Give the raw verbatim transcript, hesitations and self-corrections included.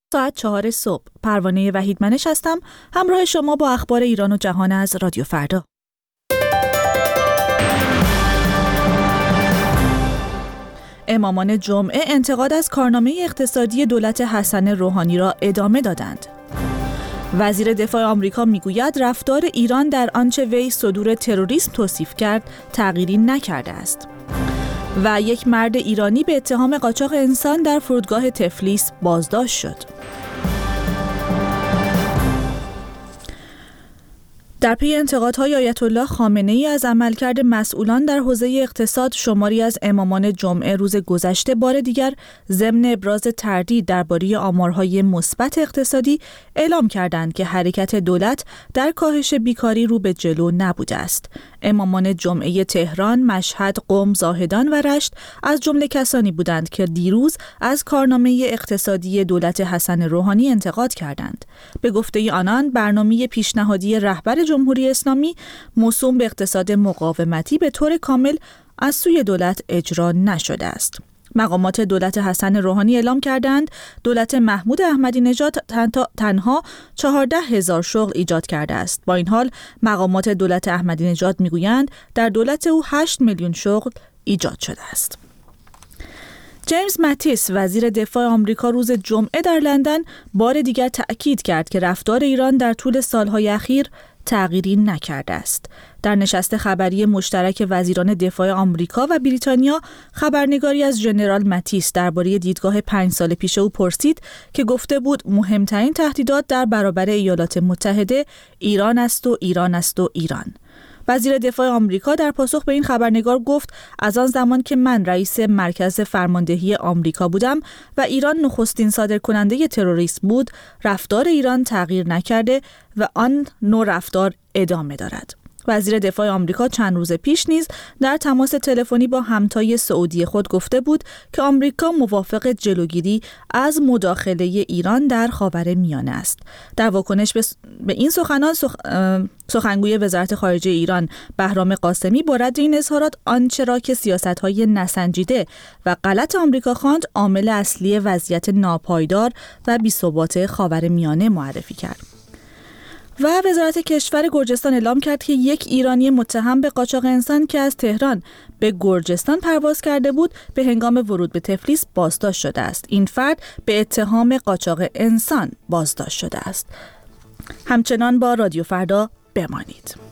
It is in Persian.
ساعت چهار صبح. پروانه وحیدمنش هستم، همراه شما با اخبار ایران و جهان از رادیو فردا. امامان جمعه انتقاد از کارنامه اقتصادی دولت حسن روحانی را ادامه دادند. وزیر دفاع آمریکا میگوید رفتار ایران در آنچه وی صدور تروریسم توصیف کرد تغییری نکرده است. و یک مرد ایرانی به اتهام قاچاق انسان در فرودگاه تفلیس بازداشت شد. در پی انتقادهای آیت الله خامنه‌ای از عملکرد مسئولان در حوزه اقتصاد، شماری از امامان جمعه روز گذشته بار دیگر ضمن ابراز تردید درباره آمارهای مثبت اقتصادی اعلام کردند که حرکت دولت در کاهش بیکاری رو به جلو نبوده است. امامان جمعه تهران، مشهد، قم، زاهدان و رشت از جمله کسانی بودند که دیروز از کارنامه اقتصادی دولت حسن روحانی انتقاد کردند. به گفته آنان، برنامه پیشنهادی رهبر جمهوری اسلامی موسوم به اقتصاد مقاومتی به طور کامل از سوی دولت اجرا نشده است. مقامات دولت حسن روحانی اعلام کردند دولت محمود احمدی نژاد تنها چهارده هزار شغل ایجاد کرده است. با این حال مقامات دولت احمدی نژاد میگویند در دولت او هشت میلیون شغل ایجاد شده است. جیمز ماتیس، وزیر دفاع آمریکا، روز جمعه در لندن بار دیگر تأکید کرد که رفتار ایران در طول سالهای اخیر تغییری نکرده است. در نشست خبری مشترک وزیران دفاع آمریکا و بریتانیا، خبرنگاری از ژنرال ماتیس درباره دیدگاه پنج سال پیش او پرسید که گفته بود مهمترین تهدیدات در برابر ایالات متحده ایران است و ایران است و ایران. وزیر دفاع آمریکا در پاسخ به این خبرنگار گفت از آن زمان که من رئیس مرکز فرماندهی آمریکا بودم و ایران نخستین صادرکننده تروریسم بود، رفتار ایران تغییر نکرده و آن نوع رفتار ادامه دارد. وزیر دفاع آمریکا چند روز پیش نیز در تماس تلفنی با همتای سعودی خود گفته بود که آمریکا موافق جلوگیری از مداخله ایران در خاورمیانه است. در واکنش به این سخنان سخ... سخنگوی وزارت خارجه ایران بهرام قاسمی با رد این اظهارات آنچه را که سیاست‌های نسنجیده و غلط آمریکا خواند عامل اصلی وضعیت ناپایدار و بی‌ثبات خاورمیانه معرفی کرد. و وزارت کشور گرجستان اعلام کرد که یک ایرانی متهم به قاچاق انسان که از تهران به گرجستان پرواز کرده بود به هنگام ورود به تفلیس بازداشت شده است. این فرد به اتهام قاچاق انسان بازداشت شده است. همچنان با رادیو فردا بمانید.